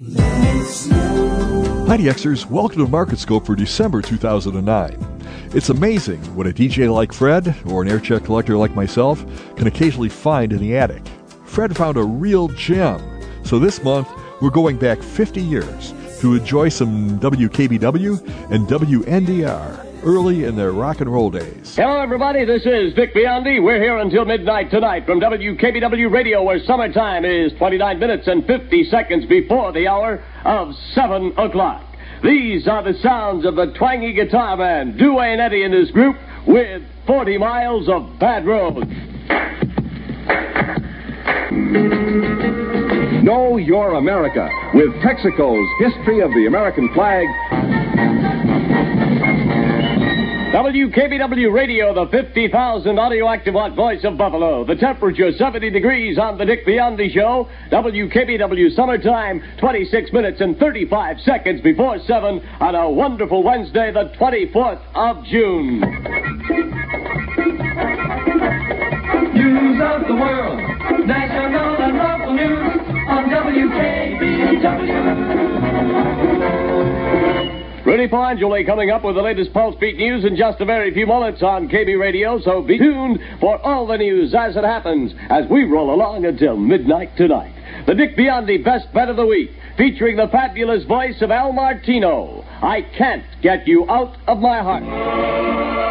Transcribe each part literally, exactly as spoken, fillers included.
Hi, Xers. Welcome to MarketScope for December two thousand nine. It's amazing what a D J like Fred, or an aircheck collector like myself, can occasionally find in the attic. Fred found a real gem. So this month, we're going back fifty years to enjoy some W K B W and W N D R early in their rock and roll days. Hello, everybody. This is Vic Biondi. We're here until midnight tonight from W K B W Radio, where summertime is twenty-nine minutes and fifty seconds before the hour of seven o'clock. These are the sounds of the twangy guitar man, Duane Eddy and his group, with forty miles of bad roads. Know Your America with Texaco's History of the American Flag. W K B W Radio, the fifty thousand audio-active watt voice of Buffalo. The temperature seventy degrees on the Dick Biondi Show. W K B W summertime, twenty-six minutes and thirty-five seconds before seven on a wonderful Wednesday, the twenty-fourth of June. News of the world, national and local news on W K B W. Rudy Pelangeli coming up with the latest Pulse Beat news in just a very few moments on K B Radio, so be tuned for all the news as it happens as we roll along until midnight tonight. The Dick Biondi Best Bet of the Week, featuring the fabulous voice of Al Martino. I Can't Get You Out of My Heart.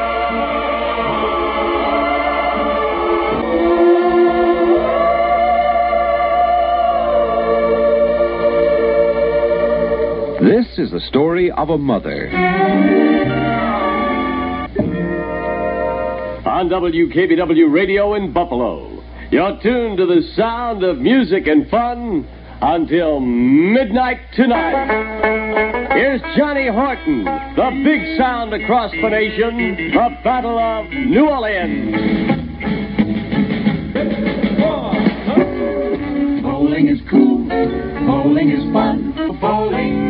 This is the story of a mother. On W K B W Radio in Buffalo, you're tuned to the sound of music and fun until midnight tonight. Here's Johnny Horton, the big sound across the nation, the Battle of New Orleans. Bowling is cool, bowling is fun, bowling.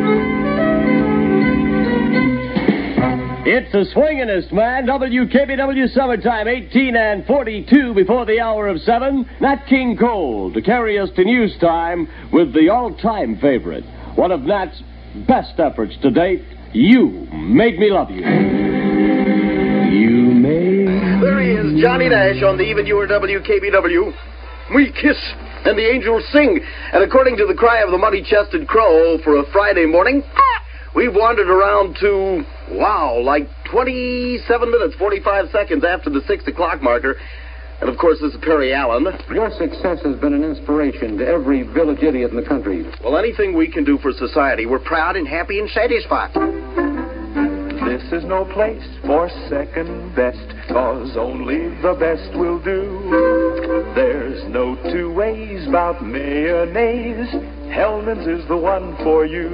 It's the swingin'est, man. W K B W Summertime, eighteen and forty-two before the hour of seven. Nat King Cole to carry us to news time with the all-time favorite. One of Nat's best efforts to date, You Made Me Love You. You made... There he is, Johnny Nash on the Even Your W K B W. We kiss and the angels sing. And according to the cry of the muddy-chested crow for a Friday morning, we've wandered around to, wow, like twenty-seven minutes, forty-five seconds after the six o'clock marker. And, of course, this is Perry Allen. Your success has been an inspiration to every village idiot in the country. Well, anything we can do for society, we're proud and happy and satisfied. This is no place for second best, 'cause only the best will do. There's no two ways about mayonnaise. Hellman's is the one for you.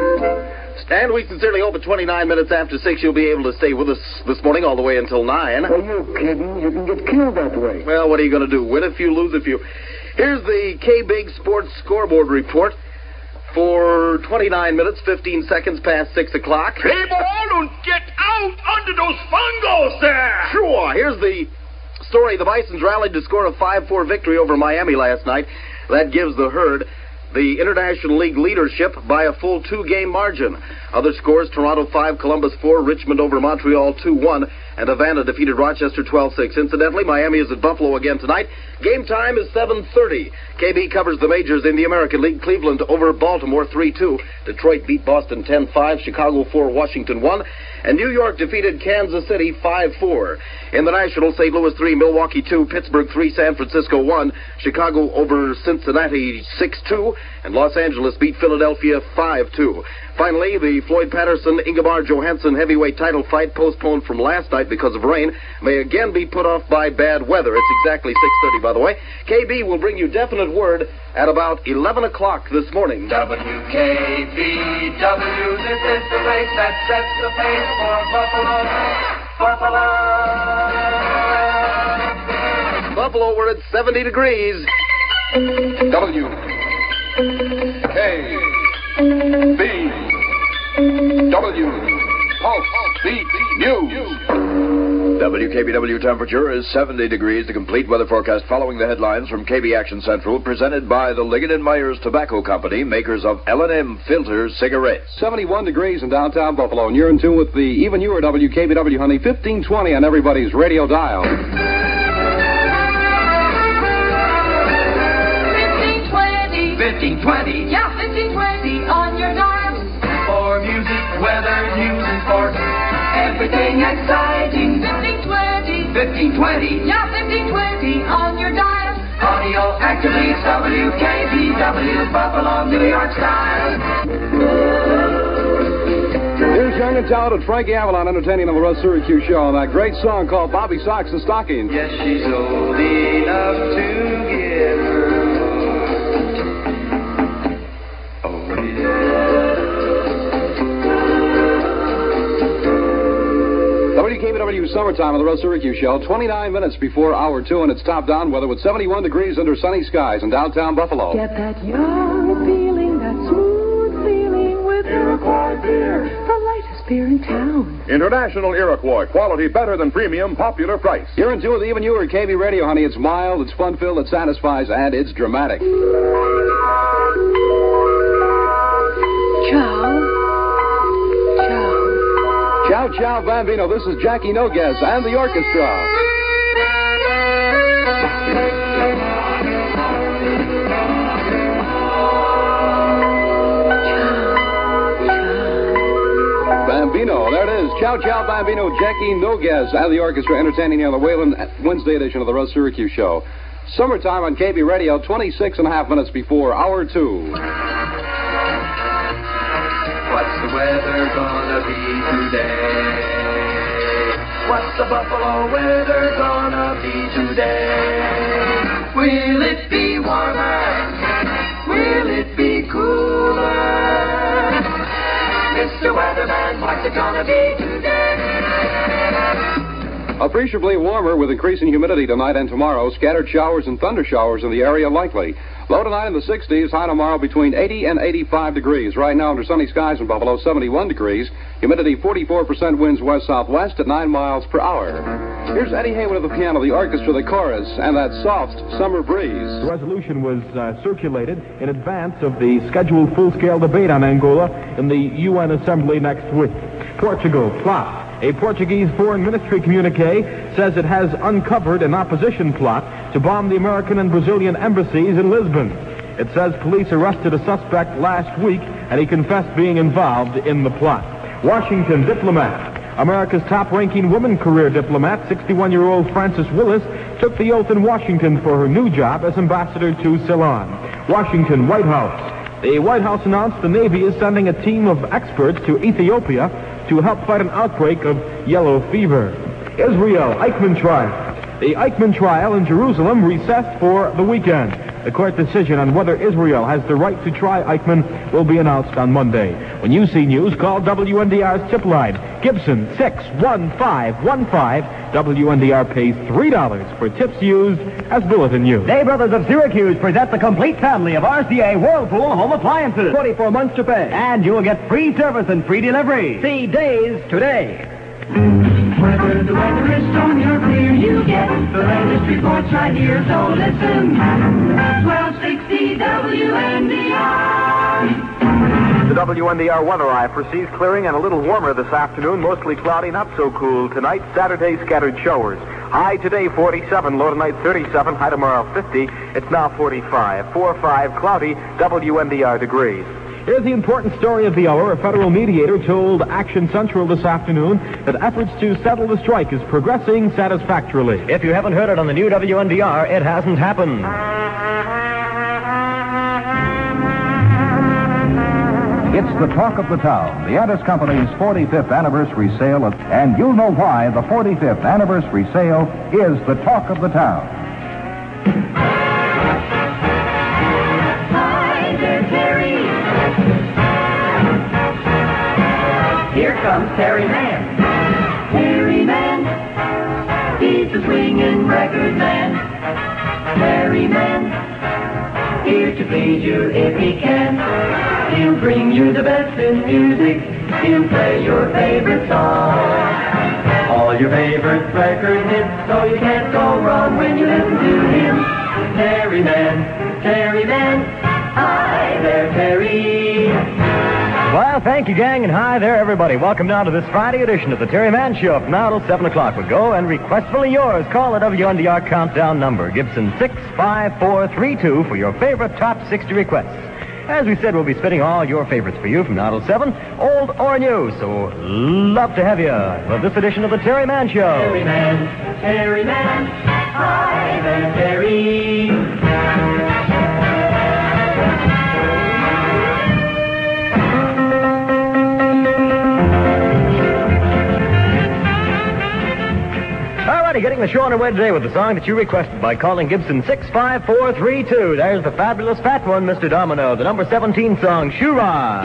And we sincerely hope at twenty-nine minutes after six you'll be able to stay with us this morning all the way until nine. Are you kidding? You can get killed that way. Well, what are you going to do? Win a few, lose a few. Here's the K-Big Sports Scoreboard Report for twenty-nine minutes, fifteen seconds past six o'clock. People, don't get out under those fungos there! Sure. Here's the story. The Bisons rallied to score a five four victory over Miami last night. That gives the Herd the International League leadership by a full two-game margin. Other scores, Toronto five, Columbus four, Richmond over Montreal two one, and Havana defeated Rochester twelve six. Incidentally, Miami is at Buffalo again tonight. Game time is seven thirty. K B covers the majors in the American League. Cleveland over Baltimore three two. Detroit beat Boston ten five. Chicago four, Washington one. And New York defeated Kansas City five four. In the National, Saint Louis three, Milwaukee two, Pittsburgh three, San Francisco one. Chicago over Cincinnati six two. And Los Angeles beat Philadelphia five two. Finally, the Floyd Patterson, Ingemar Johansson heavyweight title fight, postponed from last night because of rain, may again be put off by bad weather. It's exactly six thirty, by the way. K B will bring you definite word at about eleven o'clock this morning. W K B W, this is the place that sets the pace for Buffalo. Buffalo. Buffalo, we're at seventy degrees. W K B W Pulse Beat News. W K B W temperature is seventy degrees. The complete weather forecast following the headlines from K B Action Central, presented by the Ligon and Myers Tobacco Company, makers of L and M filter cigarettes. seventy-one degrees in downtown Buffalo, and you're in tune with the even newer W K B W, honey, fifteen twenty on everybody's radio dial. fifteen twenty. fifteen twenty. Yeah, fifteen twenty on your dial. For music, weather, news, and sports. Everything exciting. fifteen twenty. fifteen twenty. Yeah, fifteen twenty on your dial. Audio activates W K B W Buffalo, New York style. Here's young and talented Frankie Avalon entertaining on the Russ Syracuse Show on that great song called Bobby Socks and Stockings. Yes, she's old enough to get her. Oh, yeah. W K B W Summertime on the Russ Syracuse Show, twenty-nine minutes before hour two, and it's top down weather with seventy-one degrees under sunny skies in downtown Buffalo. Get that young feeling, that smooth feeling with Iroquois beer, the lightest beer in town. International Iroquois, quality better than premium, popular price. You're in tune with even newer K B Radio, honey. It's mild, it's fun-filled, it satisfies, and it's dramatic. Ciao. Ciao, ciao, Bambino. This is Jackie Noguez and the orchestra. Bambino, there it is. Ciao, ciao, Bambino, Jackie Noguez and the orchestra entertaining you on the Wayland Wednesday edition of the Russ Syracuse Show. Summertime on K B Radio, twenty-six and a half minutes before hour two. What's the weather gonna be today? What's the Buffalo weather gonna be today? Will it be warmer? Will it be cooler? Mister Weatherman, what's it gonna be today? Appreciably warmer with increasing humidity tonight and tomorrow. Scattered showers and thunder showers in the area likely. Low tonight in the sixties, high tomorrow between eighty and eighty-five degrees. Right now under sunny skies in Buffalo, seventy-one degrees. Humidity forty-four percent, winds west-southwest at nine miles per hour. Here's Eddie Haywood of the piano, the orchestra, the chorus, and that soft summer breeze. The resolution was uh, circulated in advance of the scheduled full-scale debate on Angola in the U N Assembly next week. Portugal plots. A Portuguese foreign ministry communique says it has uncovered an opposition plot to bomb the American and Brazilian embassies in Lisbon. It says police arrested a suspect last week and he confessed being involved in the plot. Washington diplomat. America's top-ranking woman career diplomat, sixty-one-year-old Frances Willis, took the oath in Washington for her new job as ambassador to Ceylon. Washington White House. The White House announced the Navy is sending a team of experts to Ethiopia to help fight an outbreak of yellow fever. Israel Eichmann trial. The Eichmann trial in Jerusalem recessed for the weekend. The court decision on whether Israel has the right to try Eichmann will be announced on Monday. When you see news, call W N D R's tip line, Gibson six one five one five. W N D R pays three dollars for tips used as bulletin news. Day Brothers of Syracuse present the complete family of R C A Whirlpool home appliances. twenty-four months to pay. And you will get free service and free delivery. See Days today. Whether the weather is stormy or clear, you get the latest reports right here, so listen. twelve sixty W N D R. The W N D R weather eye foresees clearing and a little warmer this afternoon, mostly cloudy, not so cool tonight. Saturday, scattered showers. High today, forty-seven, low tonight, thirty-seven, high tomorrow, fifty. It's now forty-five. four five, cloudy, W N D R degrees. Here's the important story of the hour. A federal mediator told Action Central this afternoon that efforts to settle the strike is progressing satisfactorily. If you haven't heard it on the new W N D R, it hasn't happened. It's the talk of the town, the Antis Company's forty-fifth anniversary sale, of, and you'll know why the forty-fifth anniversary sale is the talk of the town. Hi there, Terry. Here comes Terry Man. Terry Man. He's the swinging record man. Terry Man. Here to please you if he can. He'll bring you the best in music. He'll play your favorite song. All all your favorite record hits, so you can't go wrong when you listen to him. Terry Man, Terry Man, hi there, Terry. Well, thank you, gang, and hi there, everybody. Welcome now to this Friday edition of the Terry Mann Show. From now till seven o'clock we go, and requestfully yours. Call the W N D R countdown number, Gibson six five four three two, for your favorite top sixty requests. As we said, we'll be spinning all your favorites for you from now till seven, old or new. So, love to have you for this edition of the Terry Mann Show. Terry Man, Terry Man, hi there, Terry. Alrighty, getting the show underway today with the song that you requested by calling Gibson six five four three two. There's the fabulous fat one, Mister Domino, the number seventeen song, Shura.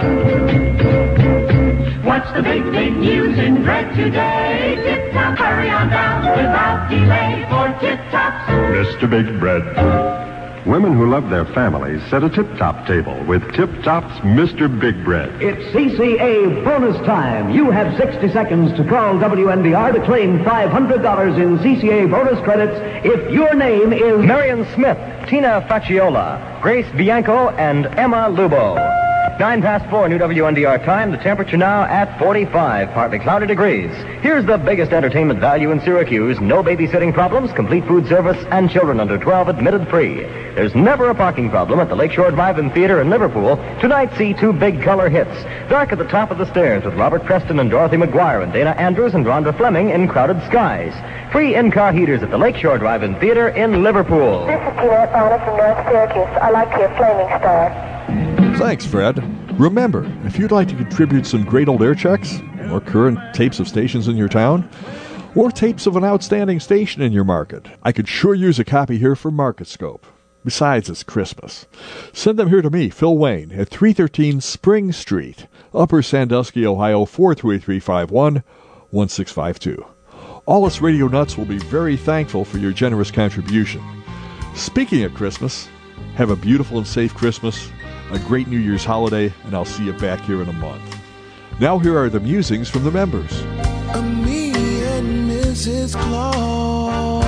What's the big, big news in Dread today? Tip-top, hurry on down without delay for Tip-Tops. Mister Big Bread. Women who love their families set a tip-top table with Tip-Top's Mister Big Bread. It's C C A bonus time. You have sixty seconds to call W N D R to claim five hundred dollars in C C A bonus credits if your name is Marion Smith, Tina Facciola, Grace Bianco, and Emma Lubo. Nine past four, new W N D R time. The temperature now at forty-five, partly cloudy degrees. Here's the biggest entertainment value in Syracuse. No babysitting problems, complete food service, and children under twelve admitted free. There's never a parking problem at the Lakeshore Drive-In Theater in Liverpool. Tonight, see two big color hits. Dark at the Top of the Stairs with Robert Preston and Dorothy McGuire and Dana Andrews and Rhonda Fleming in Crowded Skies. Free in-car heaters at the Lakeshore Drive-In Theater in Liverpool. This is Jeanette Bonner from North Syracuse. I like your Flaming Star. Thanks, Fred. Remember, if you'd like to contribute some great old air checks, or current tapes of stations in your town, or tapes of an outstanding station in your market, I could sure use a copy here for MarketScope. Besides, it's Christmas. Send them here to me, Phil Wayne, at three thirteen Spring Street, Upper Sandusky, Ohio, four three three five one, one six five two. All us Radio Nuts will be very thankful for your generous contribution. Speaking of Christmas, have a beautiful and safe Christmas, a great New Year's holiday, and I'll see you back here in a month. Now here are the musings from the members. Me and Missus Claus.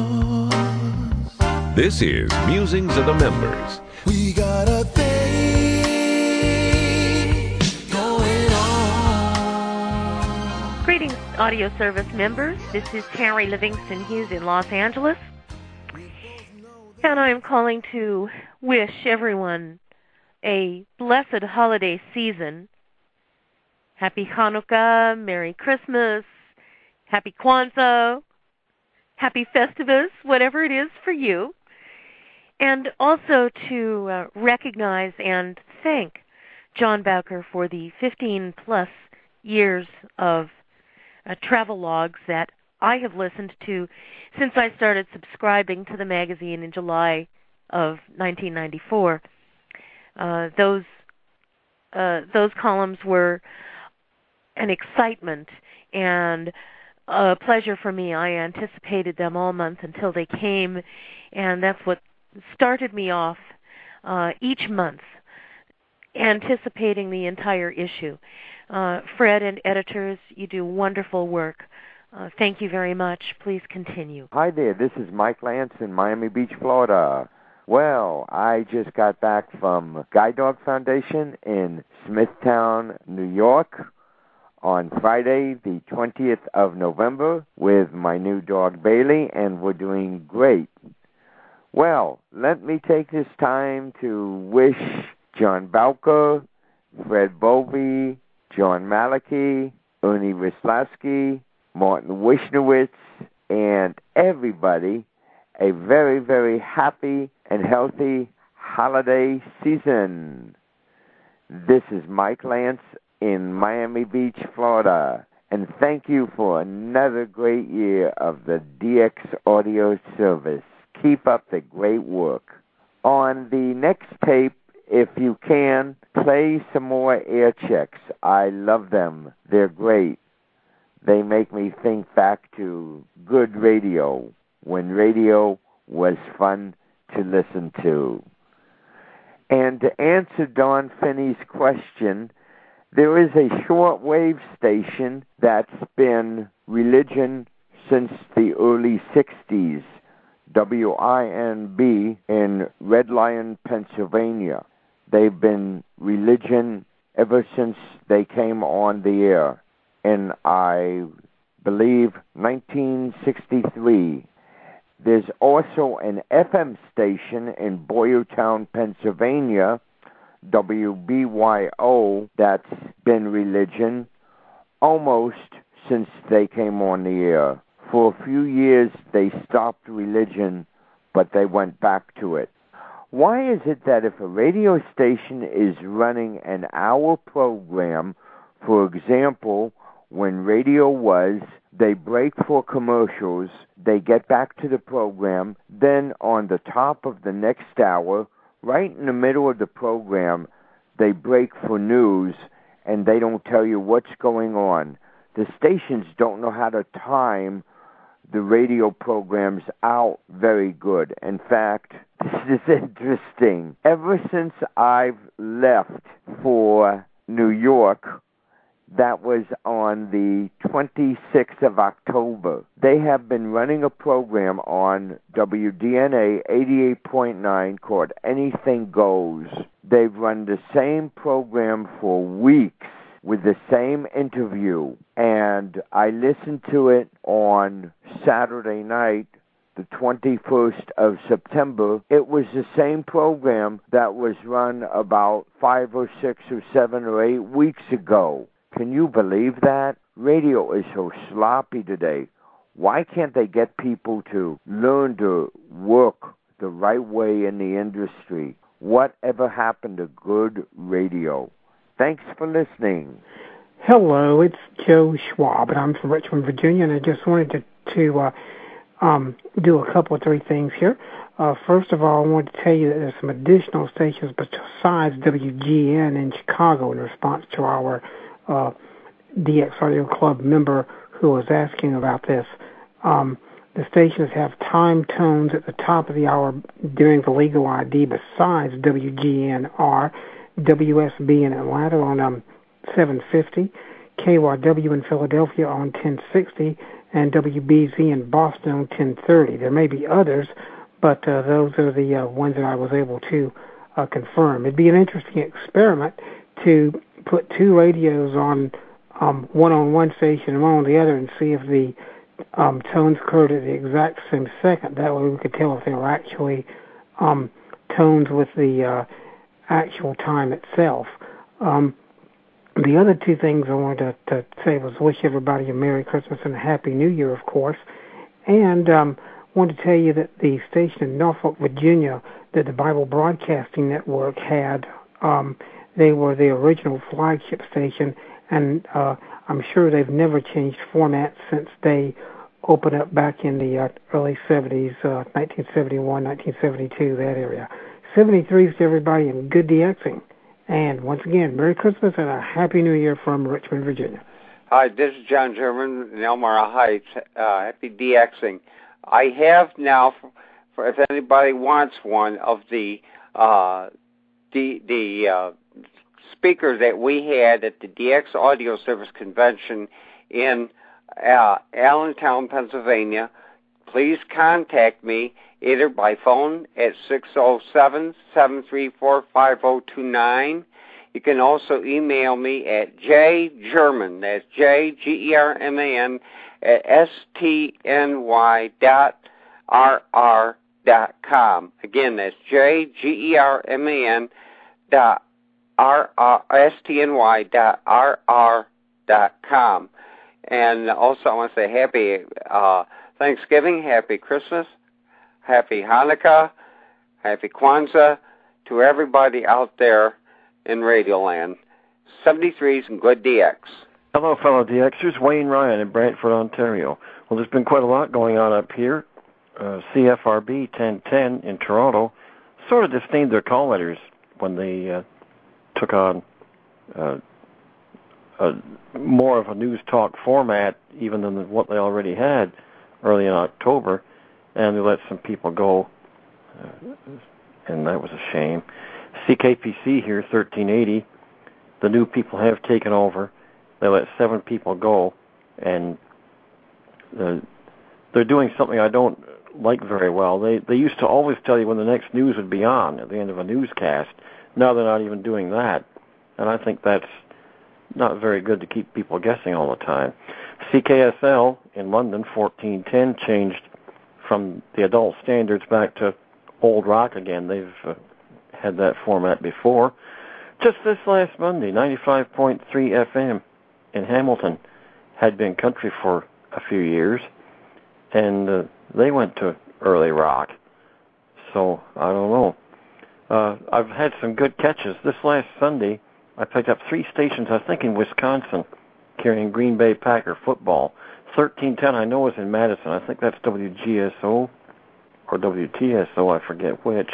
This is Musings of the Members. We got a thing going on. Greetings, audio service members. This is Terry Livingston Hughes in Los Angeles. And I'm calling to wish everyone a blessed holiday season. Happy Hanukkah, Merry Christmas, Happy Kwanzaa, Happy Festivus, whatever it is for you. And also to uh, recognize and thank John Bowker for the fifteen-plus years of uh, travel logs that I have listened to since I started subscribing to the magazine in July of nineteen ninety-four. Uh, those uh, those columns were an excitement and a pleasure for me. I anticipated them all month until they came, and that's what started me off uh, each month, anticipating the entire issue. Uh, Fred and editors, you do wonderful work. Uh, thank you very much. Please continue. Hi there, this is Mike Lance in Miami Beach, Florida. Well, I just got back from Guide Dog Foundation in Smithtown, New York on Friday, the twentieth of November, with my new dog Bailey, and we're doing great. Well, let me take this time to wish John Bowker, Fred Bovey, John Malicki, Ernie Wislavsky, Martin Wishnowitz, and everybody a very, very happy and healthy holiday season. This is Mike Lance in Miami Beach, Florida, and thank you for another great year of the D X Audio Service. Keep up the great work. On the next tape, if you can, play some more air checks. I love them. They're great. They make me think back to good radio, when radio was fun to listen to. And to answer Don Finney's question, there is a shortwave station that's been religion since the early sixties. W I N B in Red Lion, Pennsylvania. They've been religion ever since they came on the air in, I believe, nineteen sixty-three. There's also an F M station in Boyertown, Pennsylvania, W B Y O, that's been religion almost since they came on the air. For a few years, they stopped religion, but they went back to it. Why is it that if a radio station is running an hour program, for example, when radio was, they break for commercials, they get back to the program, then on the top of the next hour, right in the middle of the program, they break for news, and they don't tell you what's going on. The stations don't know how to time the radio programs out very good. In fact, this is interesting. Ever since I've left for New York, that was on the twenty-sixth of October, they have been running a program on W D N A eighty-eight point nine called Anything Goes. They've run the same program for weeks with the same interview, and I listened to it on Saturday night, the twenty-first of September. It was the same program that was run about five or six or seven or eight weeks ago. Can you believe that? Radio is so sloppy today. Why can't they get people to learn to work the right way in the industry? Whatever happened to good radio? Thanks for listening. Hello, it's Joe Schwab, and I'm from Richmond, Virginia, and I just wanted to, to uh, um, do a couple of three things here. Uh, first of all, I wanted to tell you that there's some additional stations besides W G N in Chicago in response to our uh, D X Radio Club member who was asking about this. Um, the stations have time tones at the top of the hour during the legal I D besides W G N R, W S B in Atlanta on um, seven fifty, K Y W in Philadelphia on ten sixty, and W B Z in Boston on ten thirty. There may be others, but uh, those are the uh, ones that I was able to uh, confirm. It'd be an interesting experiment to put two radios on um, one on one station and one on the other and see if the um, tones occurred at the exact same second. That way we could tell if they were actually um, tones with the uh, actual time itself. Um, the other two things I wanted to, to say was wish everybody a Merry Christmas and a Happy New Year, of course. And um, wanted to tell you that the station in Norfolk, Virginia, that the Bible Broadcasting Network had, um, they were the original flagship station, and uh, I'm sure they've never changed format since they opened up back in the uh, early seventies, uh, nineteen seventy-one, nineteen seventy-two, that area. seventy-threes to everybody, and good DXing. And once again, Merry Christmas and a Happy New Year from Richmond, Virginia. Hi, this is John German in Elmira Heights. Uh, happy DXing. I have now, for, for if anybody wants one, of the uh, the, the uh, speaker that we had at the D X Audio Service Convention in uh, Allentown, Pennsylvania. Please contact me either by phone at six oh seven, seven three four, five oh two nine. You can also email me at jgerman, that's J G E R M A N, at S T N Y dot R R dot com. Again, that's J G E R M A N dot R R S T N Y dot R R dot com. And also I want to say happy uh, Thanksgiving, happy Christmas, happy Hanukkah, happy Kwanzaa to everybody out there in Radioland. seventy-threes and good D X. Hello, fellow DXers. Wayne Ryan in Brantford, Ontario. Well, there's been quite a lot going on up here. Uh, C F R B ten ten in Toronto sort of disdained their call letters when they uh, took on uh, a, more of a news talk format even than what they already had early in October, and they let some people go, uh, and that was a shame. C K P C here, thirteen eighty, the new people have taken over. They let seven people go, and uh, they're doing something I don't like very well. They they used to always tell you when the next news would be on at the end of a newscast. Now they're not even doing that, and I think that's not very good to keep people guessing all the time. C K S L in London, fourteen ten, changed from the adult standards back to old rock again. They've uh, had that format before. Just this last Monday, ninety-five point three F M in Hamilton had been country for a few years, and uh, they went to early rock. So, I don't know. Uh, I've had some good catches. This last Sunday, I picked up three stations, I think in Wisconsin, carrying Green Bay Packer football. thirteen ten, I know, is in Madison. I think that's W G S O or W T S O, I forget which.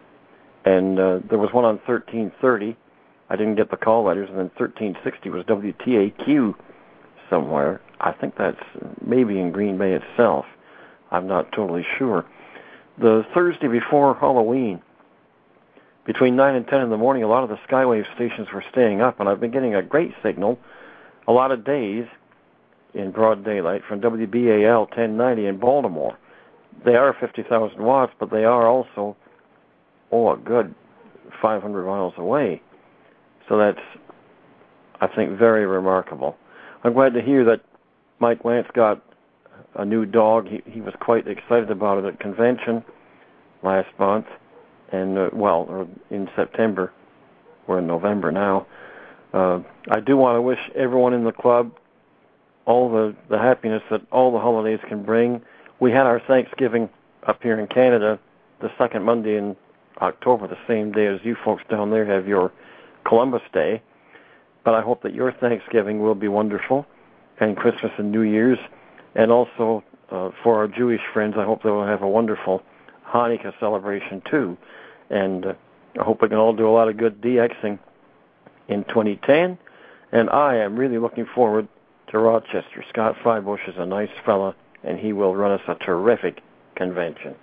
And uh, there was one on thirteen thirty. I didn't get the call letters. And then thirteen sixty was W T A Q somewhere. I think that's maybe in Green Bay itself. I'm not totally sure. The Thursday before Halloween, between nine and ten in the morning, a lot of the Skywave stations were staying up, and I've been getting a great signal a lot of days in broad daylight from W B A L ten ninety in Baltimore. They are fifty thousand watts, but they are also, oh, a good five hundred miles away. So that's, I think, very remarkable. I'm glad to hear that Mike Lance got a new dog. He, he was quite excited about it at convention last month, and, uh, well, or in September. We're in November now. Uh, I do want to wish everyone in the club all the, the happiness that all the holidays can bring. We had our Thanksgiving up here in Canada the second Monday in October, the same day as you folks down there have your Columbus Day. But I hope that your Thanksgiving will be wonderful, and Christmas and New Year's. And also, uh, for our Jewish friends, I hope they will have a wonderful Hanukkah celebration, too. And uh, I hope we can all do a lot of good DXing in twenty ten. And I am really looking forward to Rochester. Scott Freibush is a nice fella, and he will run us a terrific convention.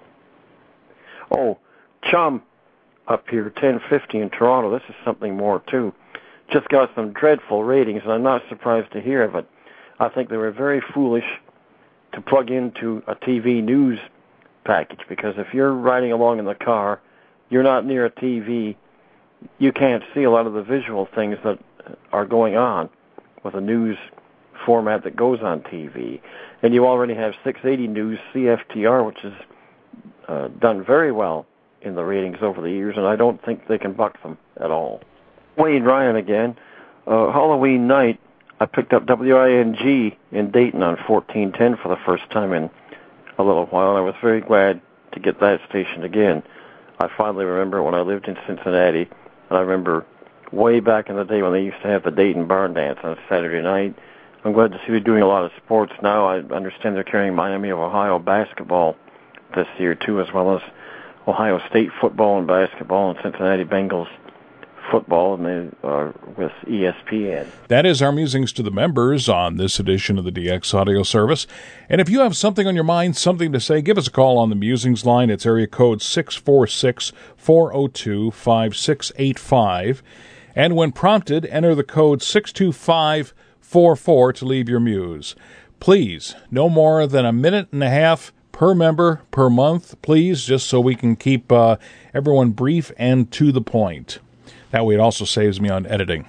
Oh, Chum up here, ten fifty in Toronto. This is something more, too. Just got some dreadful ratings, and I'm not surprised to hear of it. I think they were very foolish to plug into a T V news package, because if you're riding along in the car, you're not near a T V, you can't see a lot of the visual things that are going on with a news format that goes on T V. And you already have six eighty News C F T R, which has uh, done very well in the ratings over the years, and I don't think they can buck them at all. Wayne Ryan again. Uh, Halloween night, I picked up W I N G in Dayton on fourteen ten for the first time in a little while, and I was very glad to get that station again. I finally remember when I lived in Cincinnati, and I remember way back in the day when they used to have the Dayton Barn Dance on Saturday night. I'm glad to see they're doing a lot of sports now. I understand they're carrying Miami of Ohio basketball this year, too, as well as Ohio State football and basketball and Cincinnati Bengals football, and they are with E S P N. That is our musings to the members on this edition of the D X Audio Service. And if you have something on your mind, something to say, give us a call on the musings line. It's area code six four six, four oh two, five six eight five. And when prompted, enter the code six two five four four to leave your muse. Please, no more than a minute and a half per member per month, please, just so we can keep uh, everyone brief and to the point. That way it also saves me on editing.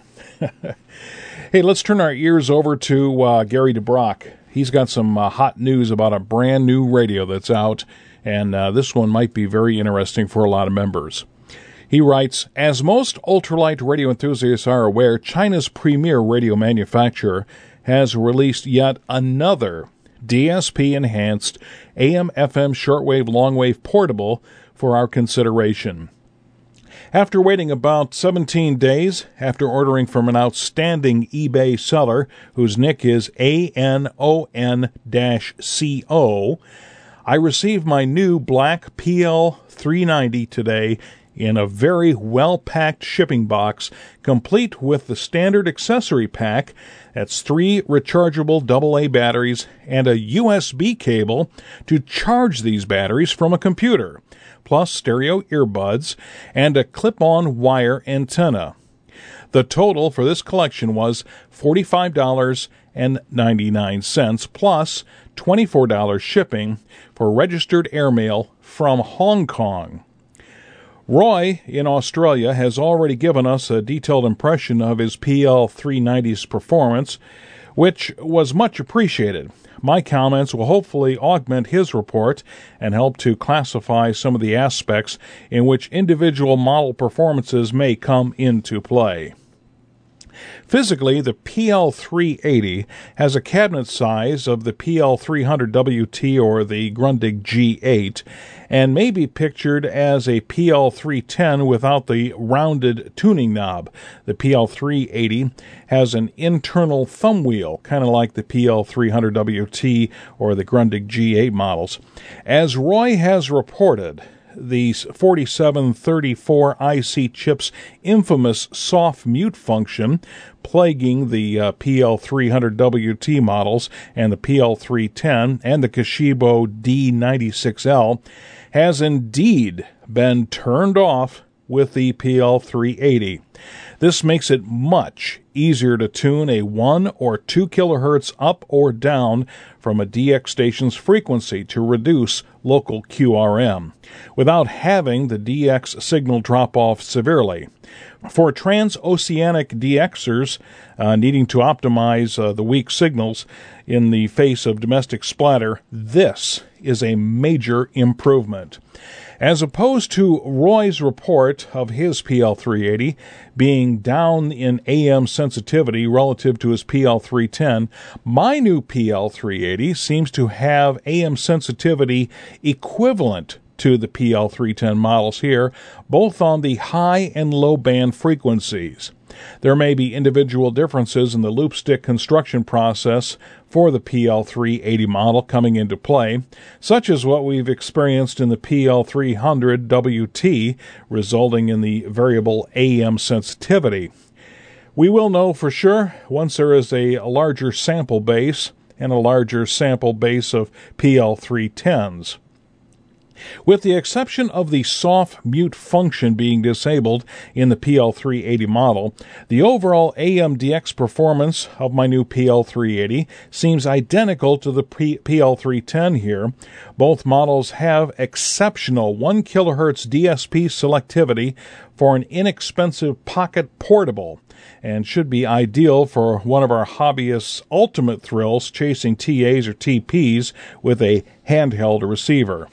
Hey, let's turn our ears over to uh, Gary DeBrock. He's got some uh, hot news about a brand new radio that's out, and uh, this one might be very interesting for a lot of members. He writes, as most ultralight radio enthusiasts are aware, China's premier radio manufacturer has released yet another D S P-enhanced A M F M shortwave longwave portable for our consideration. After waiting about seventeen days, after ordering from an outstanding eBay seller whose nick is A N O N C O, I received my new black P L three ninety today in a very well-packed shipping box, complete with the standard accessory pack. That's three rechargeable double A batteries and a U S B cable to charge these batteries from a computer, plus stereo earbuds and a clip-on wire antenna. The The total for this collection was forty-five dollars and ninety-nine cents plus twenty-four dollars shipping for registered airmail from Hong Kong. Roy in Australia has already given us a detailed impression of his P L three ninety's performance, which was much appreciated. My comments will hopefully augment his report and help to classify some of the aspects in which individual model performances may come into play. Physically, the P L three eighty has a cabinet size of the P L three hundred W T or the Grundig G eight, and may be pictured as a P L three ten without the rounded tuning knob. The P L three eighty has an internal thumb wheel, kind of like the P L three hundred W T or the Grundig G eight models. As Roy has reported, the forty-seven thirty-four I C chip's infamous soft mute function plaguing the uh, P L three hundred W T models and the P L three ten and the Kashibo D ninety-six L has indeed been turned off with the P L three eighty. This makes it much easier to tune a one or two kilohertz up or down from a D X station's frequency to reduce local Q R M, without having the D X signal drop off severely. For transoceanic DXers uh, needing to optimize uh, the weak signals in the face of domestic splatter, this is a major improvement. As opposed to Roy's report of his P L three eighty being down in A M sensitivity relative to his P L three ten, my new P L three eighty seems to have A M sensitivity equivalent to the P L three ten models here, both on the high and low band frequencies. There may be individual differences in the loopstick construction process for the P L three eighty model coming into play, such as what we've experienced in the P L three hundred W T, resulting in the variable A M sensitivity. We will know for sure once there is a larger sample base and a larger sample base of P L three tens. With the exception of the soft mute function being disabled in the P L three eighty model, the overall A M D X performance of my new P L three eighty seems identical to the P L three ten here. Both models have exceptional one kilohertz D S P selectivity for an inexpensive pocket portable, and should be ideal for one of our hobbyists' ultimate thrills, chasing T As or T Ps with a handheld receiver.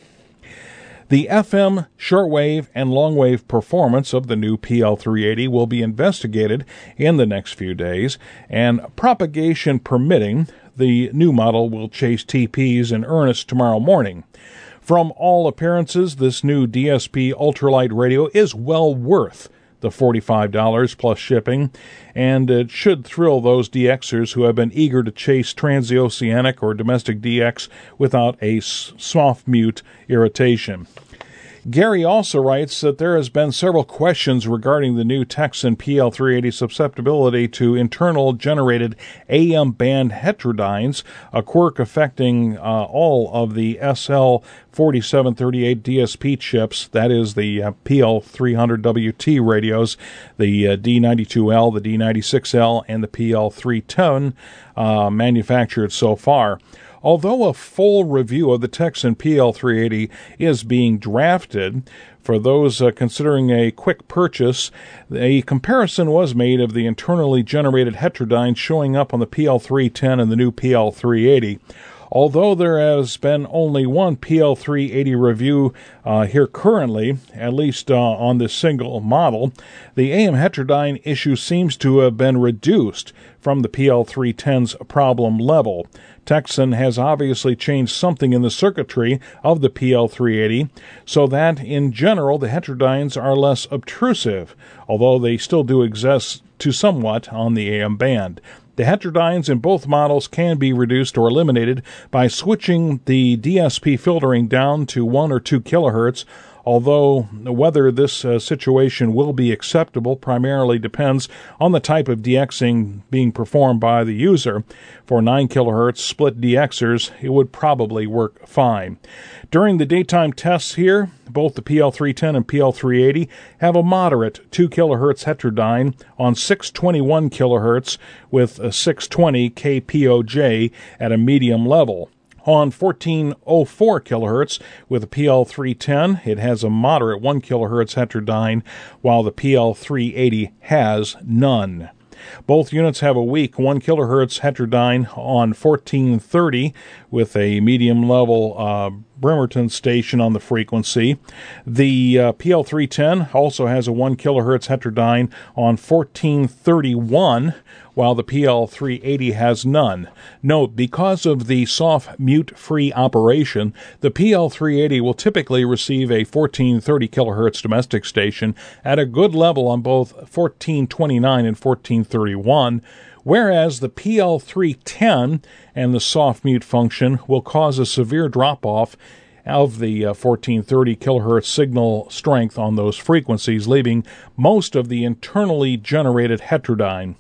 The F M, shortwave, and longwave performance of the new P L three eighty will be investigated in the next few days, and propagation permitting, the new model will chase T Ps in earnest tomorrow morning. From all appearances, this new D S P ultralight radio is well worth the forty-five dollars plus shipping, and it should thrill those DXers who have been eager to chase transoceanic or domestic D X without a soft mute irritation. Gary also writes that there has been several questions regarding the new Texan P L three eighty susceptibility to internal generated A M band heterodynes, a quirk affecting uh, all of the S L forty-seven thirty-eight D S P chips, that is the uh, P L three hundred W T radios, the uh, D ninety-two L, the D ninety-six L, and the P L three ten uh, manufactured so far. Although a full review of the Texan P L three eighty is being drafted, for those uh, considering a quick purchase, a comparison was made of the internally generated heterodynes showing up on the P L three ten and the new P L three eighty. Although there has been only one P L three eighty review uh, here currently, at least uh, on this single model, the A M heterodyne issue seems to have been reduced from the P L three ten's problem level. Texan has obviously changed something in the circuitry of the P L three eighty, so that, in general, the heterodynes are less obtrusive, although they still do exist to somewhat on the A M band. The heterodynes in both models can be reduced or eliminated by switching the D S P filtering down to one or two kilohertz, although whether this uh, situation will be acceptable primarily depends on the type of DXing being performed by the user. For nine kilohertz split DXers, it would probably work fine. During the daytime tests here, both the P L three ten and P L three eighty have a moderate two kilohertz heterodyne on six twenty-one kilohertz with a six twenty K P O J at a medium level. On fourteen oh four kilohertz with the P L three ten, it has a moderate one kilohertz heterodyne, while the P L three eighty has none. Both units have a weak one kilohertz heterodyne on fourteen thirty with a medium-level uh, Bremerton station on the frequency. The uh, P L three ten also has a one kilohertz heterodyne on fourteen thirty-one, while the P L three eighty has none. Note, because of the soft mute-free operation, the P L three eighty will typically receive a fourteen thirty kilohertz domestic station at a good level on both fourteen twenty-nine and fourteen thirty-one, whereas the P L three ten and the soft mute function will cause a severe drop-off of the uh, fourteen thirty kilohertz signal strength on those frequencies, leaving most of the internally generated heterodyne.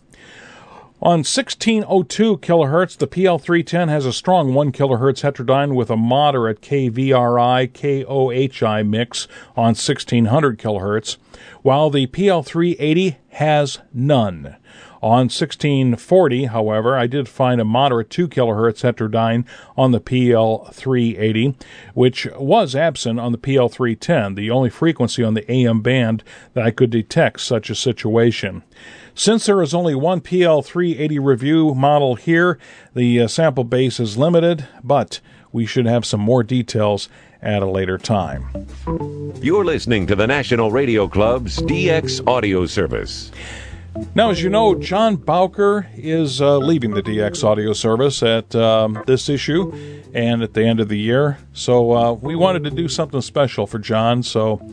On sixteen oh two kilohertz, the P L three ten has a strong one kilohertz heterodyne with a moderate K V R I K O H I mix on sixteen hundred kilohertz, while the P L three eighty has none. On sixteen forty, however, I did find a moderate two kilohertz heterodyne on the P L three eighty, which was absent on the P L three ten, the only frequency on the A M band that I could detect such a situation. Since there is only one P L three eighty review model here, the uh, sample base is limited, but we should have some more details at a later time. You're listening to the National Radio Club's D X audio service. Now, as you know, John Bowker is uh, leaving the D X audio service at um, this issue and at the end of the year. So uh, we wanted to do something special for John. So,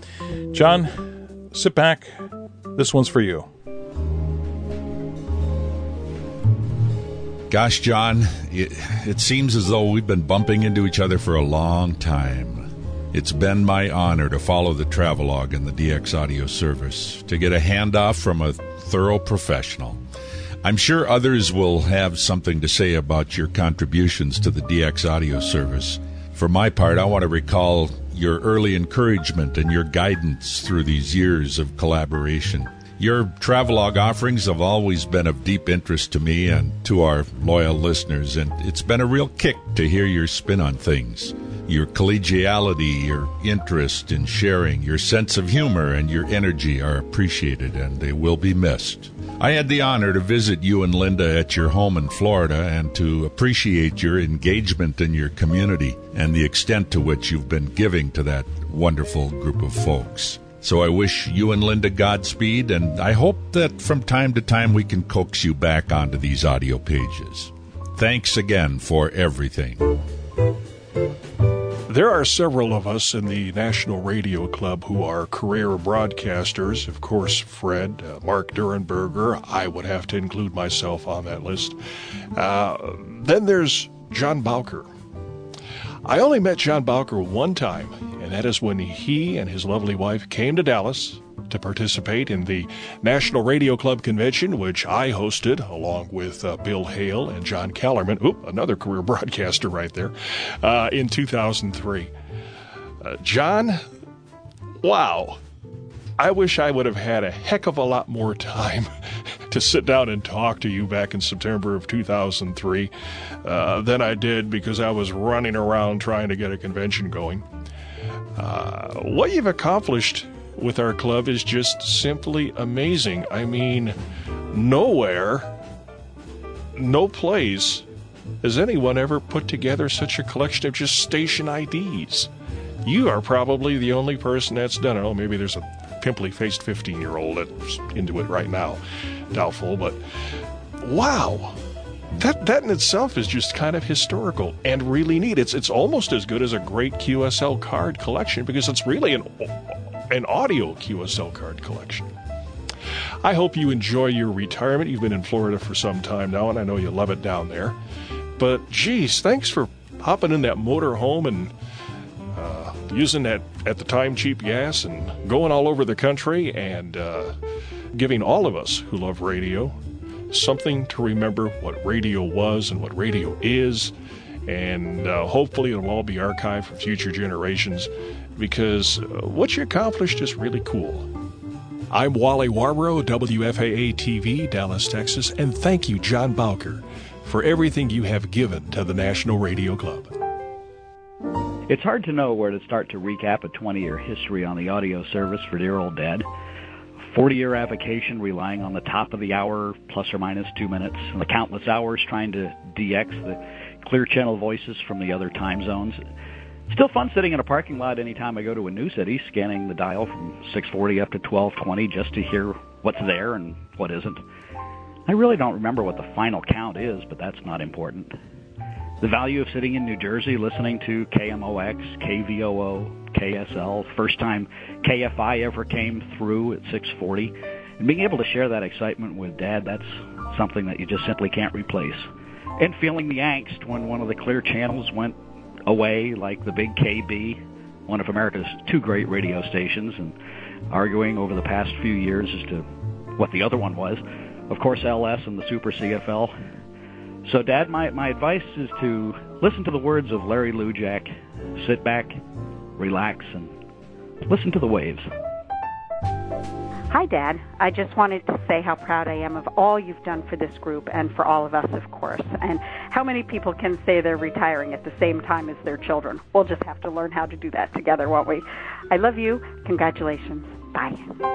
John, sit back. This one's for you. Gosh, John, it, it seems as though we've been bumping into each other for a long time. It's been my honor to follow the travelogue in the D X audio service, to get a handoff from a thorough professional. I'm sure others will have something to say about your contributions to the D X audio service. For my part, I want to recall your early encouragement and your guidance through these years of collaboration. Your travelogue offerings have always been of deep interest to me and to our loyal listeners, and it's been a real kick to hear your spin on things. Your collegiality, your interest in sharing, your sense of humor, and your energy are appreciated, and they will be missed. I had the honor to visit you and Linda at your home in Florida and to appreciate your engagement in your community and the extent to which you've been giving to that wonderful group of folks. So I wish you and Linda Godspeed, and I hope that from time to time we can coax you back onto these audio pages. Thanks again for everything. There are several of us in the National Radio Club who are career broadcasters. Of course, Fred, uh, Mark Durenberger, I would have to include myself on that list. Uh, then there's John Bowker. I only met John Bowker one time, and that is when he and his lovely wife came to Dallas to participate in the National Radio Club Convention, which I hosted along with uh, Bill Hale and John Kellerman, oop, another career broadcaster right there, uh, in two thousand three. Uh, John, wow. I wish I would have had a heck of a lot more time to sit down and talk to you back in September of two thousand three uh, than I did, because I was running around trying to get a convention going. Uh, what you've accomplished with our club is just simply amazing. I mean, nowhere, no place has anyone ever put together such a collection of just station I Ds. You are probably the only person that's done it. Oh, maybe there's a pimply-faced fifteen-year-old that's into it right now. Doubtful, but wow. That that in itself is just kind of historical and really neat. It's it's almost as good as a great Q S L card collection, because it's really an an audio Q S L card collection. I hope you enjoy your retirement. You've been in Florida for some time now, and I know you love it down there. But geez, thanks for hopping in that motor home and uh, using that, at the time, cheap gas and going all over the country and uh, giving all of us who love radio something to remember what radio was and what radio is. And uh, hopefully it'll all be archived for future generations, because uh, what you accomplished is really cool. I'm Wally Warborough, W F A A T V, Dallas, Texas, and thank you, John Bowker, for everything you have given to the National Radio Club. It's hard to know where to start to recap a twenty-year history on the audio service for dear old Dad. forty-year avocation relying on the top of the hour, plus or minus two minutes, and the countless hours trying to D X the clear channel voices from the other time zones. Still fun sitting in a parking lot anytime I go to a new city, scanning the dial from six forty up to twelve twenty just to hear what's there and what isn't. I really don't remember what the final count is, but that's not important. The value of sitting in New Jersey listening to K M O X, K V O O, K S L, first time K F I ever came through at six forty, and being able to share that excitement with Dad, that's something that you just simply can't replace. And feeling the angst when one of the clear channels went away, like the big K B, one of America's two great radio stations, and arguing over the past few years as to what the other one was. Of course, L S and the Super C F L. So, Dad, my, my advice is to listen to the words of Larry Lujak, sit back, relax, and listen to the waves. Hi, Dad. I just wanted to say how proud I am of all you've done for this group and for all of us, of course. And how many people can say they're retiring at the same time as their children? We'll just have to learn how to do that together, won't we? I love you. Congratulations. Bye.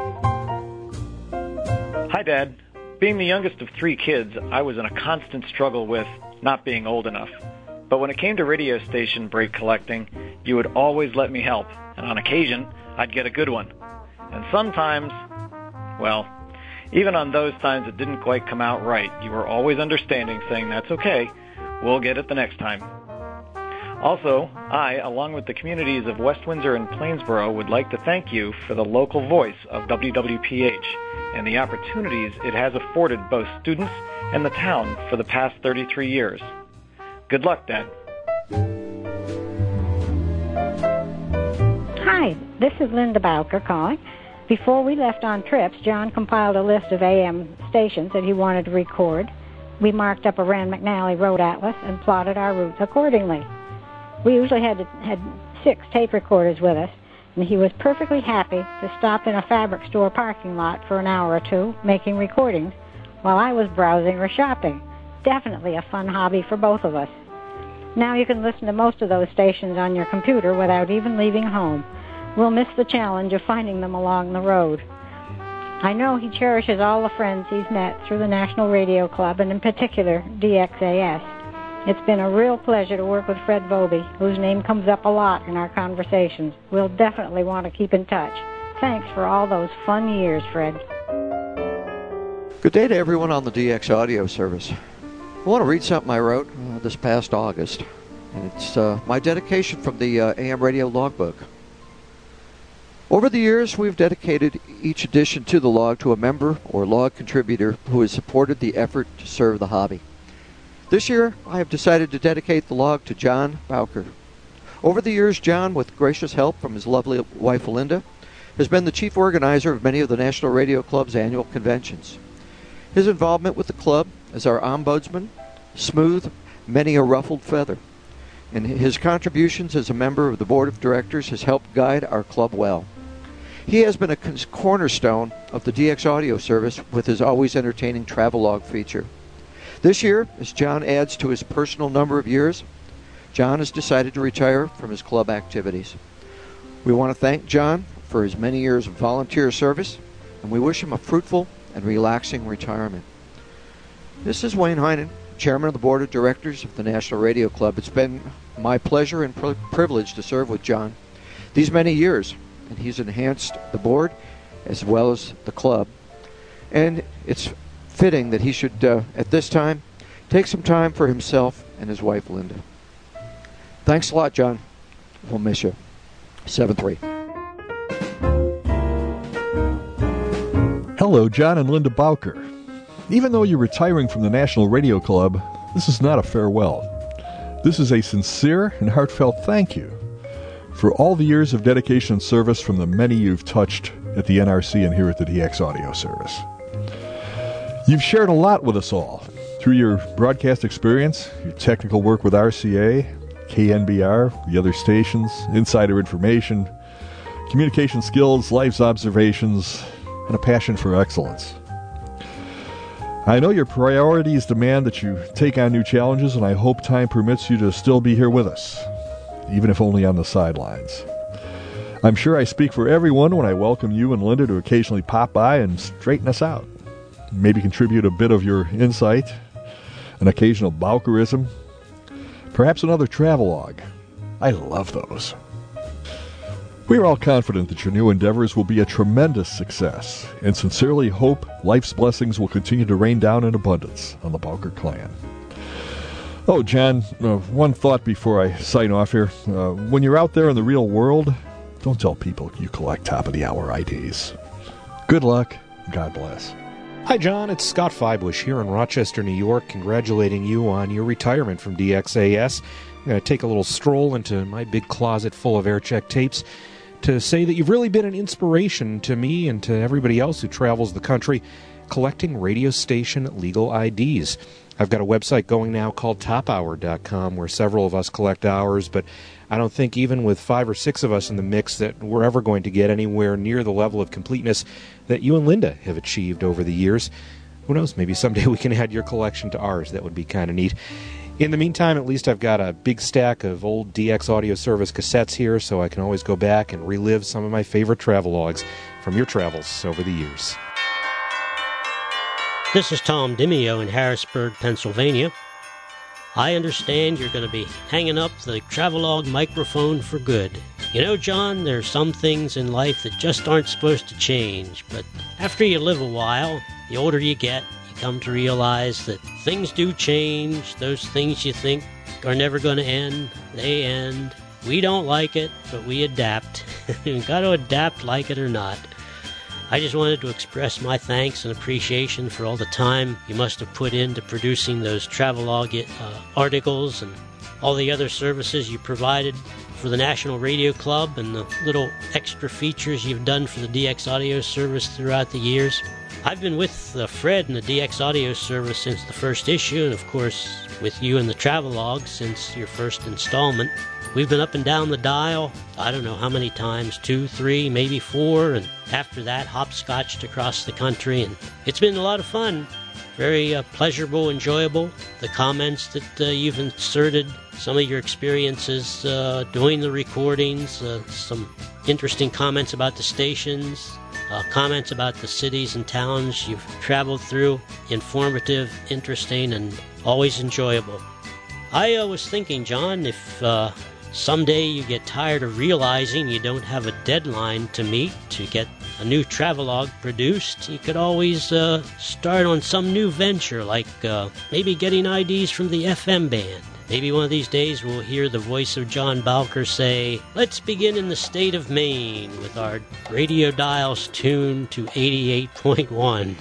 Hi, Dad. Being the youngest of three kids, I was in a constant struggle with not being old enough. But when it came to radio station break collecting, you would always let me help, and on occasion, I'd get a good one. And sometimes, well, even on those times it didn't quite come out right, you were always understanding, saying, that's okay, we'll get it the next time. Also, I, along with the communities of West Windsor and Plainsboro, would like to thank you for the local voice of W W P H and the opportunities it has afforded both students and the town for the past thirty-three years. Good luck, Dad. Hi, this is Linda Bowker calling. Before we left on trips, John compiled a list of A M stations that he wanted to record. We marked up a Rand McNally road atlas and plotted our routes accordingly. We usually had, to, had six tape recorders with us, and he was perfectly happy to stop in a fabric store parking lot for an hour or two making recordings while I was browsing or shopping. Definitely a fun hobby for both of us. Now you can listen to most of those stations on your computer without even leaving home. We'll miss the challenge of finding them along the road. I know he cherishes all the friends he's met through the National Radio Club, and in particular D X A S. It's been a real pleasure to work with Fred Vobie, whose name comes up a lot in our conversations. We'll definitely want to keep in touch. Thanks for all those fun years, Fred. Good day to everyone on the D X audio service. I want to read something I wrote uh, this past August, and it's uh, my dedication from the uh, A M Radio logbook. Over the years, we've dedicated each edition to the log to a member or log contributor who has supported the effort to serve the hobby. This year, I have decided to dedicate the log to John Bowker. Over the years, John, with gracious help from his lovely wife, Linda, has been the chief organizer of many of the National Radio Club's annual conventions. His involvement with the club as our ombudsman smoothed many a ruffled feather, and his contributions as a member of the board of directors has helped guide our club well. He has been a cornerstone of the D X audio service with his always entertaining travelogue feature. This year, as John adds to his personal number of years, John has decided to retire from his club activities. We want to thank John for his many years of volunteer service, and we wish him a fruitful and relaxing retirement. This is Wayne Heinen, Chairman of the Board of Directors of the National Radio Club. It's been my pleasure and pri- privilege to serve with John these many years, and he's enhanced the board as well as the club. And it's fitting that he should, uh, at this time, take some time for himself and his wife, Linda. Thanks a lot, John. We'll miss you. seven three. Hello, John and Linda Bowker. Even though you're retiring from the National Radio Club, this is not a farewell. This is a sincere and heartfelt thank you. for all the years of dedication and service from the many you've touched at the N R C and here at the D X Audio Service. You've shared a lot with us all through your broadcast experience, your technical work with R C A, K N B R, the other stations, insider information, communication skills, life's observations, and a passion for excellence. I know your priorities demand that you take on new challenges, and I hope time permits you to still be here with us, even if only on the sidelines. I'm sure I speak for everyone when I welcome you and Linda to occasionally pop by and straighten us out. Maybe contribute a bit of your insight, an occasional Bowkerism, perhaps another travelogue. I love those. We are all confident that your new endeavors will be a tremendous success, and sincerely hope life's blessings will continue to rain down in abundance on the Bowker clan. Oh, John, uh, one thought before I sign off here. Uh, when you're out there in the real world, don't tell people you collect top-of-the-hour I Ds. Good luck. God bless. Hi, John. It's Scott Feibush here in Rochester, New York, congratulating you on your retirement from D X A S. I'm going to take a little stroll into my big closet full of aircheck tapes to say that you've really been an inspiration to me and to everybody else who travels the country collecting radio station legal I Ds. I've got a website going now called top hour dot com where several of us collect ours, but I don't think even with five or six of us in the mix that we're ever going to get anywhere near the level of completeness that you and Linda have achieved over the years. Who knows, maybe someday we can add your collection to ours. That would be kind of neat. In the meantime, at least I've got a big stack of old D X Audio Service cassettes here, so I can always go back and relive some of my favorite travelogues from your travels over the years. This is Tom Dimeo in Harrisburg, Pennsylvania. I understand you're going to be hanging up the travelogue microphone for good. You know, John, there are some things in life that just aren't supposed to change, but after you live a while, the older you get, you come to realize that things do change. Those things you think are never going to end, they end. We don't like it, but we adapt. We've got to adapt like it or not. I just wanted to express my thanks and appreciation for all the time you must have put into producing those travelogue uh, articles and all the other services you provided for the National Radio Club and the little extra features you've done for the D X Audio Service throughout the years. I've been with uh, Fred and the D X Audio Service since the first issue, and of course with you and the travelogue since your first installment. We've been up and down the dial, I don't know how many times, two, three, maybe four, and after that hopscotched across the country, and it's been a lot of fun. Very uh, pleasurable, enjoyable. The comments that uh, you've inserted, some of your experiences uh, doing the recordings, uh, some interesting comments about the stations, uh, comments about the cities and towns you've traveled through, informative, interesting, and always enjoyable. I uh, was thinking, John, if uh, someday you get tired of realizing you don't have a deadline to meet to get a new travelogue produced, you could always uh, start on some new venture, like uh, maybe getting I Ds from the F M band. Maybe one of these days we'll hear the voice of John Bowker say, "Let's begin in the state of Maine with our radio dials tuned to eighty-eight point one.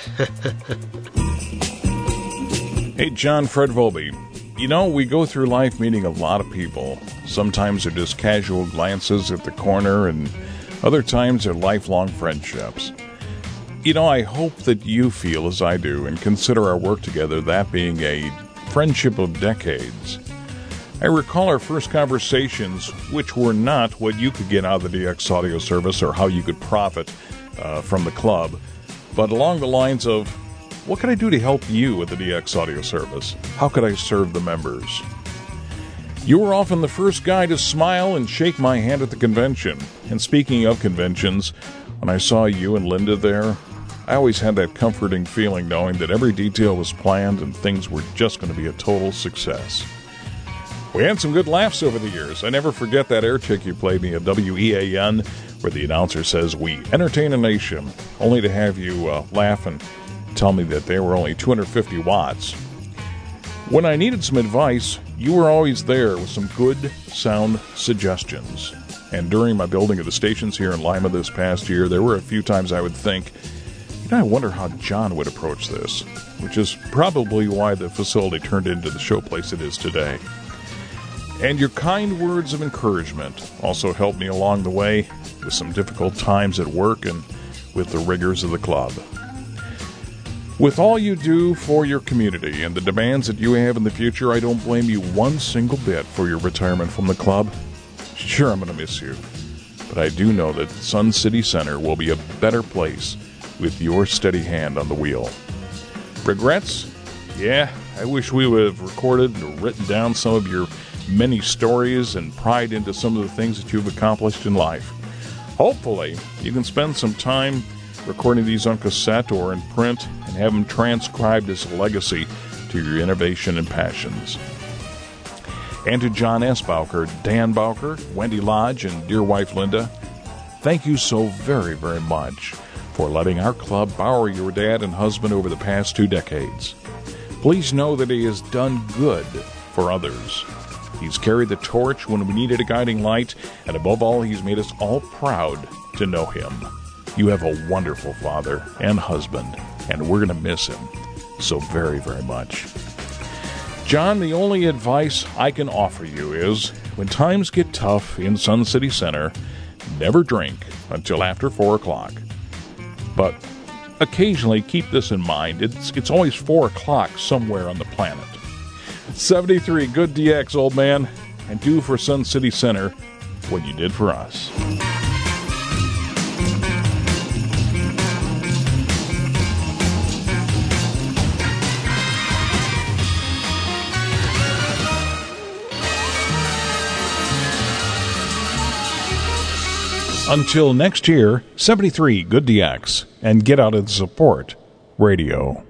Hey, John, Fred Volpe. You know, we go through life meeting a lot of people. Sometimes they're just casual glances at the corner, and other times they're lifelong friendships. You know, I hope that you feel as I do and consider our work together that being a friendship of decades. I recall our first conversations, which were not what you could get out of the D X Audio Service or how you could profit uh, from the club, but along the lines of, what can I do to help you at the D X Audio Service? How could I serve the members? You were often the first guy to smile and shake my hand at the convention. And speaking of conventions, when I saw you and Linda there, I always had that comforting feeling knowing that every detail was planned and things were just going to be a total success. We had some good laughs over the years. I never forget that air check you played me at W E A N, where the announcer says, "We entertain a nation," only to have you uh, laugh and tell me that they were only two hundred fifty watts. When I needed some advice, you were always there with some good, sound suggestions. And during my building of the stations here in Lima this past year, there were a few times I would think, you know, I wonder how John would approach this, which is probably why the facility turned into the showplace it is today. And your kind words of encouragement also helped me along the way with some difficult times at work and with the rigors of the club. With all you do for your community and the demands that you have in the future, I don't blame you one single bit for your retirement from the club. Sure, I'm going to miss you, but I do know that Sun City Center will be a better place with your steady hand on the wheel. Regrets? Yeah, I wish we would have recorded or written down some of your many stories and pried into some of the things that you've accomplished in life. Hopefully, you can spend some time recording these on cassette or in print and have them transcribed as a legacy to your innovation and passions. And to John S. Bowker, Dan Bowker, Wendy Lodge, and dear wife Linda, thank you so very, very much for letting our club borrow your dad and husband over the past two decades. Please know that he has done good for others. He's carried the torch when we needed a guiding light, and above all, he's made us all proud to know him. You have a wonderful father and husband, and we're going to miss him so very, very much. John, the only advice I can offer you is, when times get tough in Sun City Center, never drink until after four o'clock. But occasionally keep this in mind. It's, it's always four o'clock somewhere on the planet. seventy-three, good D X, old man, and do for Sun City Center what you did for us. Until next year, seventy-three, good D X, and get out and support radio.